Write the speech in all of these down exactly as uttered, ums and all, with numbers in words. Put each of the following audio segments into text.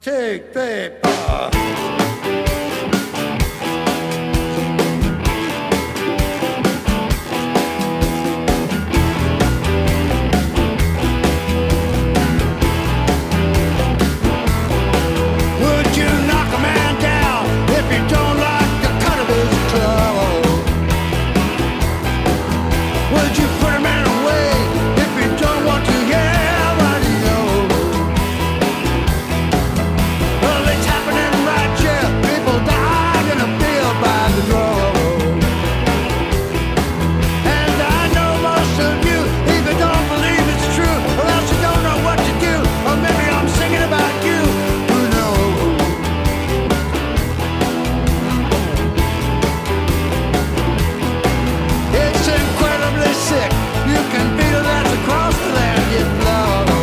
Take paper. Would you knock a man down if you don't like the cut of his clothes? Would you put a man away if you don't want to hear what he knows? Well, it's happening right here. People dying in a field by the road. And I know most of you either don't believe it's true, or else you don't know what to do, or maybe I'm singing about you. Who knows? It's incredibly sick. You can feel that across the land you flow.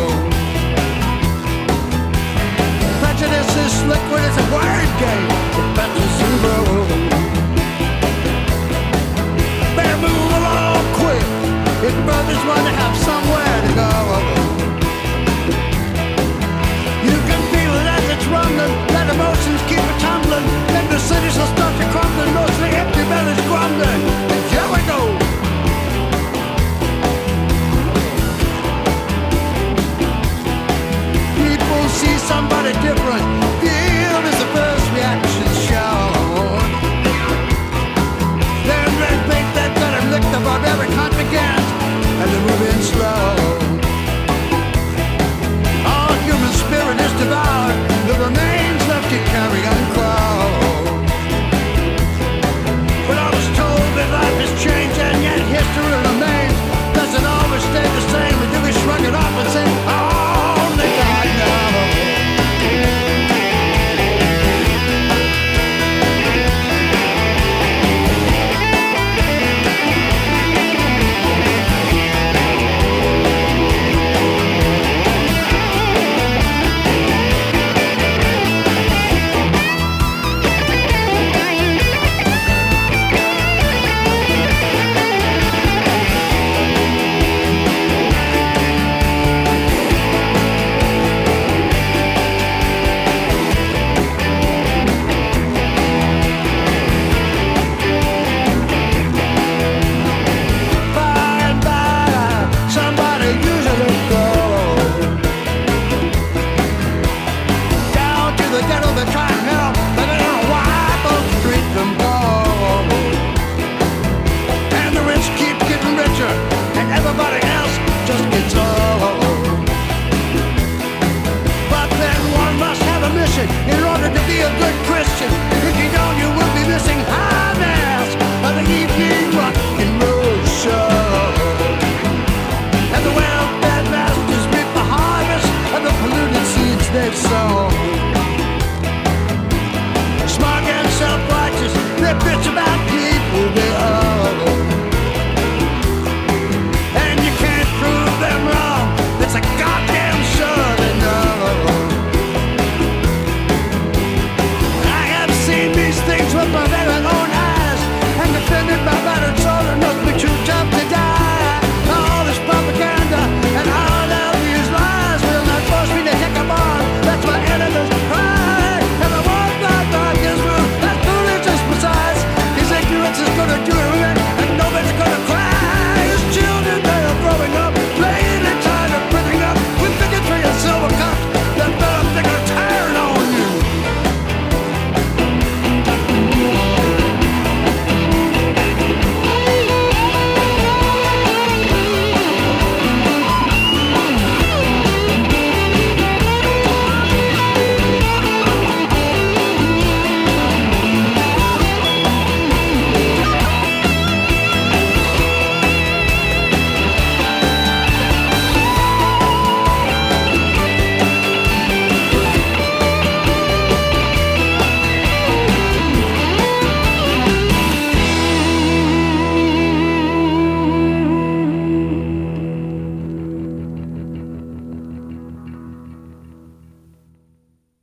Prejudice is liquid as a word game. It bounces and grows. Better move along quick if brothers want to have somewhere to go. You can feel it as it's rumbling. Let emotions keep it tumbling. Then the cities will start to crumble. Mostly empty bellies grumbling. And here we go. People see somebody different. Feel is the first reaction shown. Then they think they've got him licked above every contingent, and they're moving slow. All human spirit is devoured. The remains left to carry on crowd. But I was told that life has changed, and yet history remains. Doesn't always stay the same. And do we shrug it off and say, only God knows? By and by, somebody usually goes down to the ghetto to try and help, but they don't know why folks treat them poor. And the rich keep getting richer, and everybody else just gets old. But then one must have a mission in order to be a good Christian. If you don't, you will be missing high mass of the evening rock and roll show. And the well-fed masters reap the harvest of the polluted seeds they've sown.